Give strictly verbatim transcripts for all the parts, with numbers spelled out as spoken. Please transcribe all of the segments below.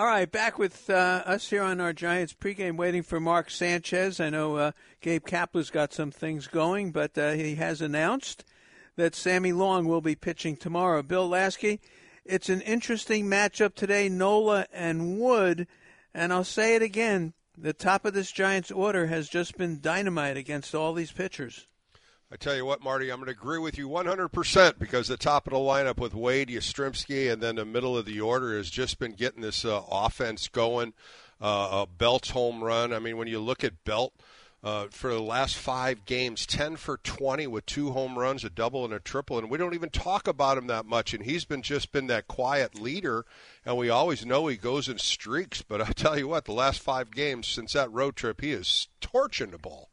All right, back with uh, us here on our Giants pregame, waiting for Mark Sanchez. I know uh, Gabe Kapler's got some things going, but uh, he has announced that Sammy Long will be pitching tomorrow. Bill Lasky, it's an interesting matchup today, Nola and Wood, and I'll say it again, the top of this Giants order has just been dynamite against all these pitchers. I tell you what, Marty, I'm going to agree with you one hundred percent because the top of the lineup with Wade, Yastrzemski, and then the middle of the order has just been getting this uh, offense going. Uh, Belt's home run. I mean, when you look at Belt, uh, for the last five games, ten for twenty with two home runs, a double and a triple, and we don't even talk about him that much, and he's been just been that quiet leader, and we always know he goes in streaks, but I tell you what, the last five games since that road trip, he is torching the ball.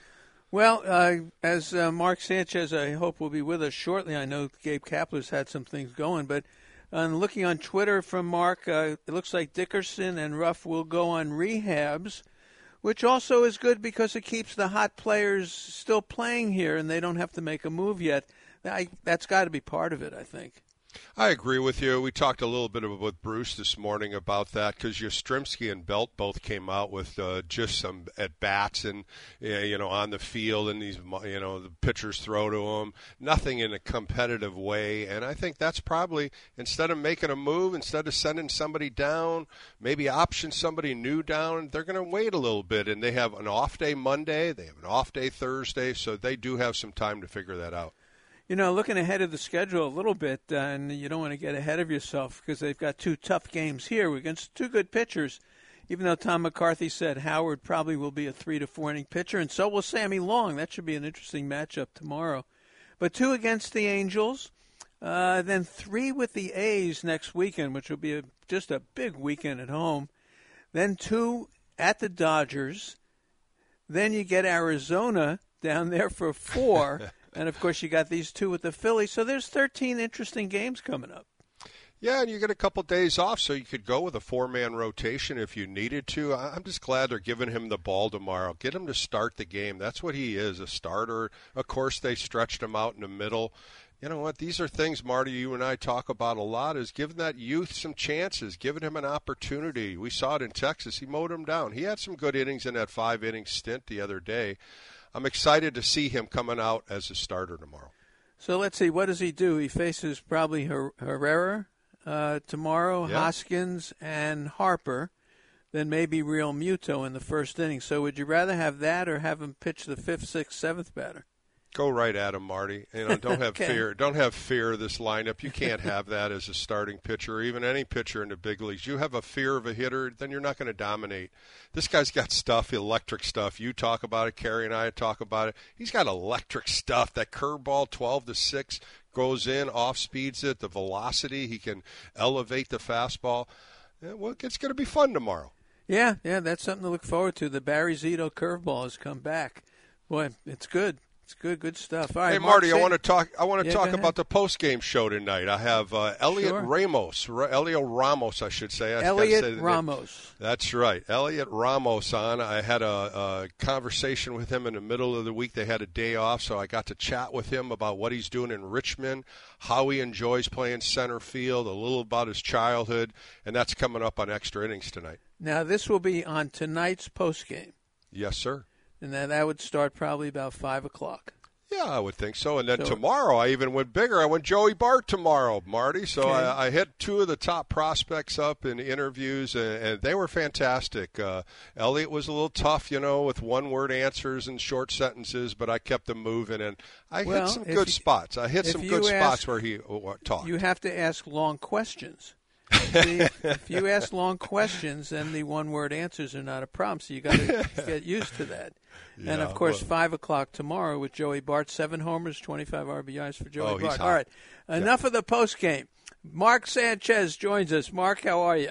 Well, uh, as uh, Mark Sanchez, I hope, will be with us shortly. I know Gabe Kapler's had some things going, but uh, looking on Twitter from Mark, uh, it looks like Dickerson and Ruff will go on rehabs, which also is good because it keeps the hot players still playing here and they don't have to make a move yet. I, that's got to be part of it, I think. I agree with you. We talked a little bit with Bruce this morning about that because Yastrzemski and Belt both came out with uh, just some at-bats and, you know, on the field, and these, you know, the pitchers throw to them. Nothing in a competitive way, and I think that's probably, instead of making a move, instead of sending somebody down, maybe option somebody new down, they're going to wait a little bit, and they have an off day Monday, they have an off day Thursday, so they do have some time to figure that out. You know, looking ahead of the schedule a little bit, uh, and you don't want to get ahead of yourself because they've got two tough games here against two good pitchers, even though Tom McCarthy said Howard probably will be a three to four inning pitcher, and so will Sammy Long. That should be an interesting matchup tomorrow. But two against the Angels, uh, then three with the A's next weekend, which will be a, just a big weekend at home. Then two at the Dodgers. Then you get Arizona down there for four. And, of course, you got these two with the Phillies. So there's thirteen interesting games coming up. Yeah, and you get a couple days off, so you could go with a four-man rotation if you needed to. I'm just glad they're giving him the ball tomorrow. Get him to start the game. That's what he is, a starter. Of course, they stretched him out in the middle. You know what? These are things, Marty, you and I talk about a lot, is giving that youth some chances, giving him an opportunity. We saw it in Texas. He mowed him down. He had some good innings in that five-inning stint the other day. I'm excited to see him coming out as a starter tomorrow. So let's see. What does he do? He faces probably Her- Herrera uh, tomorrow, yeah. Hoskins, and Harper, then maybe Real Muto in the first inning. So would you rather have that or have him pitch the fifth, sixth, seventh batter? Go right at him, Marty. You know, don't have okay. fear. Don't have fear of this lineup. You can't have that as a starting pitcher, or even any pitcher in the big leagues. You have a fear of a hitter, then you're not going to dominate. This guy's got stuff, electric stuff. You talk about it. Kerry and I talk about it. He's got electric stuff. That curveball, twelve to six, goes in, off speeds it. The velocity, he can elevate the fastball. Yeah, well, it's going to be fun tomorrow. Yeah, yeah, that's something to look forward to. The Barry Zito curveball has come back. Boy, it's good. It's good, good stuff. All right, hey, Mark, Marty, say, I want to talk. I want to yeah, talk about the post-game show tonight. I have uh, Elliot sure. Ramos, R- Elio Ramos, I should say. I Elliot say Ramos. That's right, Elliot Ramos on. I had a, a conversation with him in the middle of the week. They had a day off, so I got to chat with him about what he's doing in Richmond, how he enjoys playing center field, a little about his childhood, and that's coming up on Extra Innings tonight. Now, this will be on tonight's post-game. Yes, sir. And then that would start probably about five o'clock. Yeah, I would think so. And then so, tomorrow, I even went bigger. I went Joey Bart tomorrow, Marty. So okay. I, I hit two of the top prospects up in interviews, and, and they were fantastic. Uh, Elliot was a little tough, you know, with one-word answers and short sentences, but I kept them moving, and I well, hit some good you, spots. I hit some good ask, spots where he uh, talked. You have to ask long questions. See, if you ask long questions, then the one-word answers are not a problem, so you got to get used to that. Yeah, and, of course, well, five o'clock tomorrow with Joey Bart, seven homers, twenty-five R B Is for Joey oh, Bart. All right, enough yeah. of the postgame. Mark Sanchez joins us. Mark, how are you?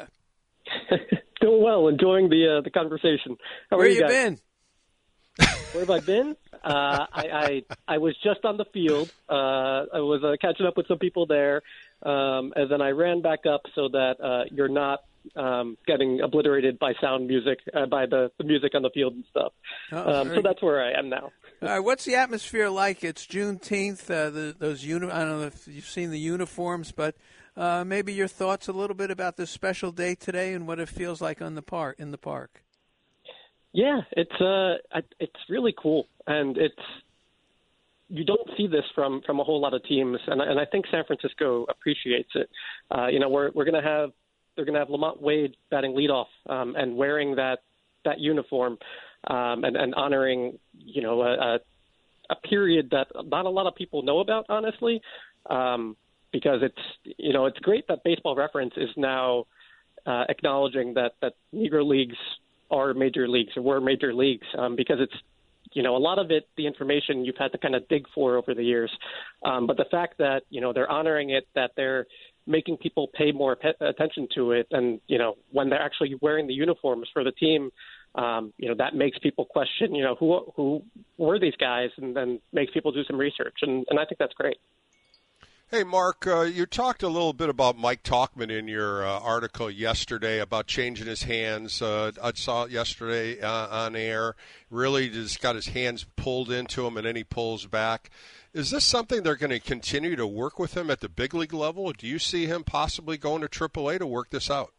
Doing well, enjoying the uh, the conversation. How Where are you you guys? been? Where have I been? Uh, I, I I was just on the field. Uh, I was uh, catching up with some people there, um, and then I ran back up so that uh, you're not um, getting obliterated by sound music, uh, by the, the music on the field and stuff. Oh, um, so that's where I am now. All right, what's the atmosphere like? It's Juneteenth. Uh, the, those uni- I don't know if you've seen the uniforms, but Uh, maybe your thoughts a little bit about this special day today and what it feels like on the park in the park. Yeah, it's uh, it's really cool, and it's you don't see this from, from a whole lot of teams, and and I think San Francisco appreciates it. Uh, you know, we're we're gonna have they're gonna have Lamont Wade batting leadoff um, and wearing that that uniform um, and and honoring you know a, a period that not a lot of people know about, honestly. Um, Because it's you know it's great that Baseball Reference is now uh, acknowledging that, that Negro Leagues are major leagues or were major leagues um, because it's you know a lot of it the information you've had to kind of dig for over the years, um, but the fact that you know they're honoring it, that they're making people pay more pe- attention to it, and you know when they're actually wearing the uniforms for the team, um, you know that makes people question you know who who were these guys, and then makes people do some research, and, and I think that's great. Hey, Mark, uh, you talked a little bit about Mike Tauchman in your uh, article yesterday about changing his hands. Uh, I saw it yesterday uh, on air. Really just got his hands pulled into him, and then he pulls back. Is this something they're going to continue to work with him at the big league level? Or do you see him possibly going to triple A to work this out?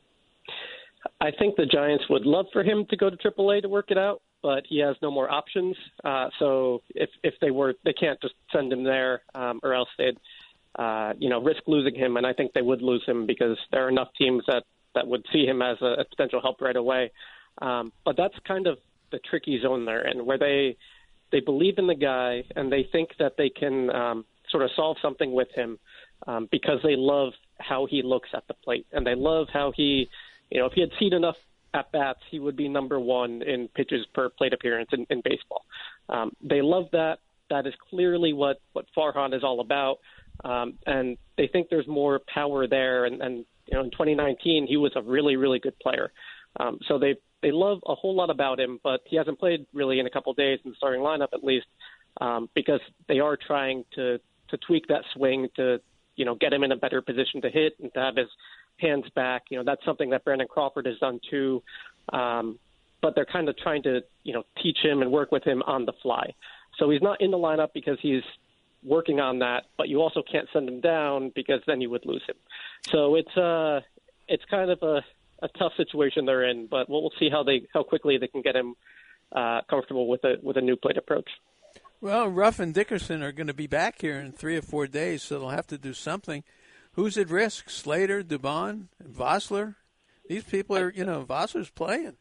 I think the Giants would love for him to go to triple A to work it out, but he has no more options. Uh, so if, if they were, they can't just send him there um, or else they'd Uh, you know, risk losing him, and I think they would lose him because there are enough teams that, that would see him as a, a potential help right away. Um, but that's kind of the tricky zone they're in, where they they believe in the guy and they think that they can um, sort of solve something with him um, because they love how he looks at the plate, and they love how he, you know, if he had seen enough at bats, he would be number one in pitches per plate appearance in, in baseball. Um, they love that. That is clearly what what Farhan is all about. Um, and they think there's more power there. And, and you know, in twenty nineteen, he was a really, really good player. Um, so they they love a whole lot about him, but he hasn't played really in a couple of days in the starting lineup, at least, um, because they are trying to to tweak that swing to you know get him in a better position to hit and to have his hands back. You know, that's something that Brandon Crawford has done too. Um, but they're kind of trying to you know teach him and work with him on the fly. So he's not in the lineup because he's working on that, but you also can't send him down because then you would lose him. So it's uh it's kind of a, a tough situation they're in, but we'll, we'll see how they how quickly they can get him uh, comfortable with a with a new plate approach. Well, Ruff and Dickerson are going to be back here in three or four days, so they'll have to do something. Who's at risk? Slater, Dubon, Vosler? These people are, you know, Vosler's playing.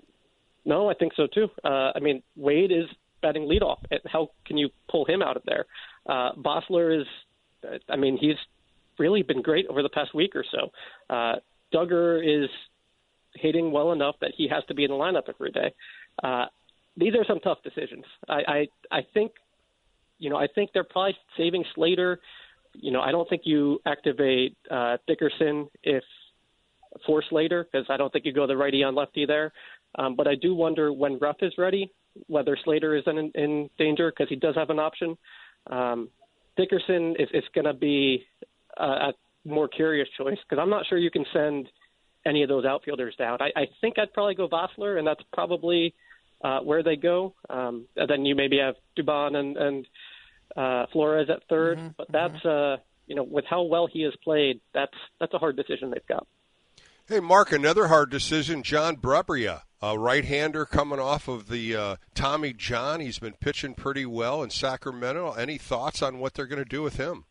No, I think so too. Uh, I mean, Wade is batting leadoff. How can you pull him out of there? Uh, Vosler is, I mean, he's really been great over the past week or so. Uh, Duggar is hitting well enough that he has to be in the lineup every day. Uh, these are some tough decisions. I, I, I think, you know, I think they're probably saving Slater. You know, I don't think you activate uh, Dickerson if for Slater because I don't think you go the righty on lefty there. Um, but I do wonder when Ruff is ready, whether Slater is in, in danger because he does have an option. Um, Dickerson is, is going to be a, a more curious choice because I'm not sure you can send any of those outfielders down. I, I think I'd probably go Vosler, and that's probably uh, where they go. Um, and then you maybe have Dubon and, and uh, Flores at third. Mm-hmm, but that's, mm-hmm. uh, you know, with how well he has played, that's that's a hard decision they've got. Hey, Mark, another hard decision, John Brebbia, a right-hander coming off of the uh, Tommy John. He's been pitching pretty well in Sacramento. Any thoughts on what they're going to do with him?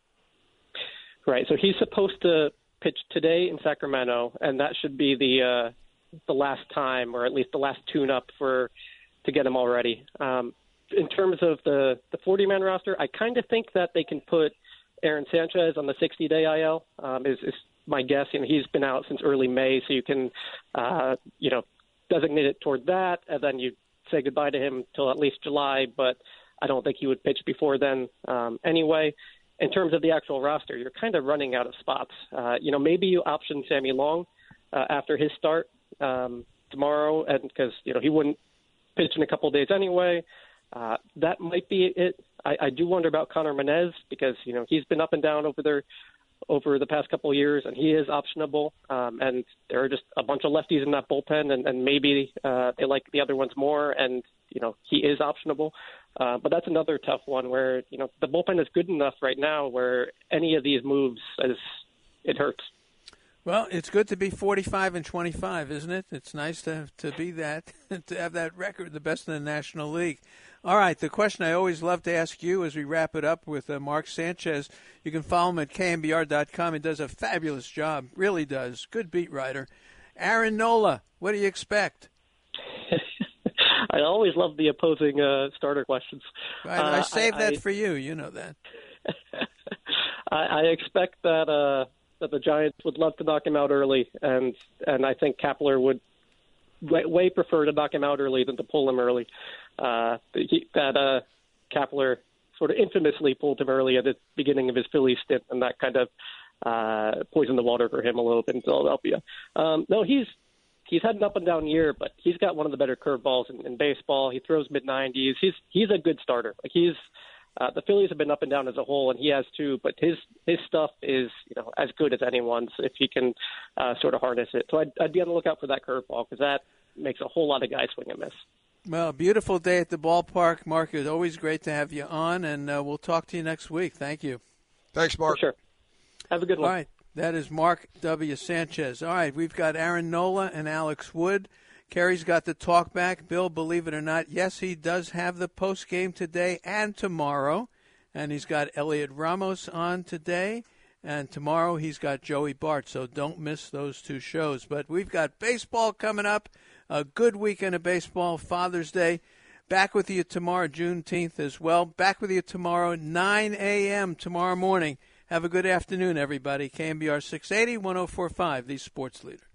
Right, so he's supposed to pitch today in Sacramento, and that should be the uh, the last time, or at least the last tune-up for to get him all ready. Um, in terms of the the forty-man roster, I kind of think that they can put Aaron Sanchez on the sixty-day I L. Um, is, is my guess. You know, he's been out since early May, so you can, uh, you know, designate it toward that, and then you say goodbye to him till at least July. But I don't think he would pitch before then. Um, anyway, in terms of the actual roster, you're kind of running out of spots. Uh, you know, maybe you option Sammy Long uh, after his start um, tomorrow, and because you know he wouldn't pitch in a couple of days anyway. Uh, that might be it. I, I do wonder about Connor Menez because you know he's been up and down over there over the past couple of years, and he is optionable. Um, and there are just a bunch of lefties in that bullpen, and, and maybe uh, they like the other ones more, and you know he is optionable. Uh, but that's another tough one where you know the bullpen is good enough right now where any of these moves is it hurts. Well, it's good to be forty-five and twenty-five, isn't it? It's nice to to be that, to have that record, the best in the National League. All right, the question I always love to ask you as we wrap it up with uh, Mark Sanchez. You can follow him at K M B R dot com. He does a fabulous job, really does. Good beat writer. Aaron Nola, what do you expect? I always love the opposing uh, starter questions. I, I uh, saved I, that I, for you. You know that. I, I expect that uh, that the Giants would love to knock him out early, and and I think Kapler would way, way prefer to knock him out early than to pull him early. Uh, he, that uh, Kapler sort of infamously pulled him early at the beginning of his Philly stint, and that kind of uh, poisoned the water for him a little bit in Philadelphia. Um, no, he's he's had an up and down year, but he's got one of the better curveballs in, in baseball. He throws mid nineties. He's he's a good starter. Like he's uh, the Phillies have been up and down as a whole, and he has too. But his his stuff is you know as good as anyone's if he can uh, sort of harness it. So I'd, I'd be on the lookout for that curveball because that makes a whole lot of guys swing and miss. Well, beautiful day at the ballpark, Mark. It's always great to have you on, and uh, we'll talk to you next week. Thank you. Thanks, Mark. For sure. Have a good one. All right. That is Mark W. Sanchez. All right, we've got Aaron Nola and Alex Wood. Kerry's got the talk back. Bill, believe it or not, yes, he does have the post game today and tomorrow. And he's got Elliot Ramos on today. And tomorrow he's got Joey Bart. So don't miss those two shows. But we've got baseball coming up. A good weekend of baseball, Father's Day. Back with you tomorrow, Juneteenth as well. Back with you tomorrow, nine a.m. tomorrow morning. Have a good afternoon, everybody. K M B R six eighty, one oh four point five, the Sports Leader.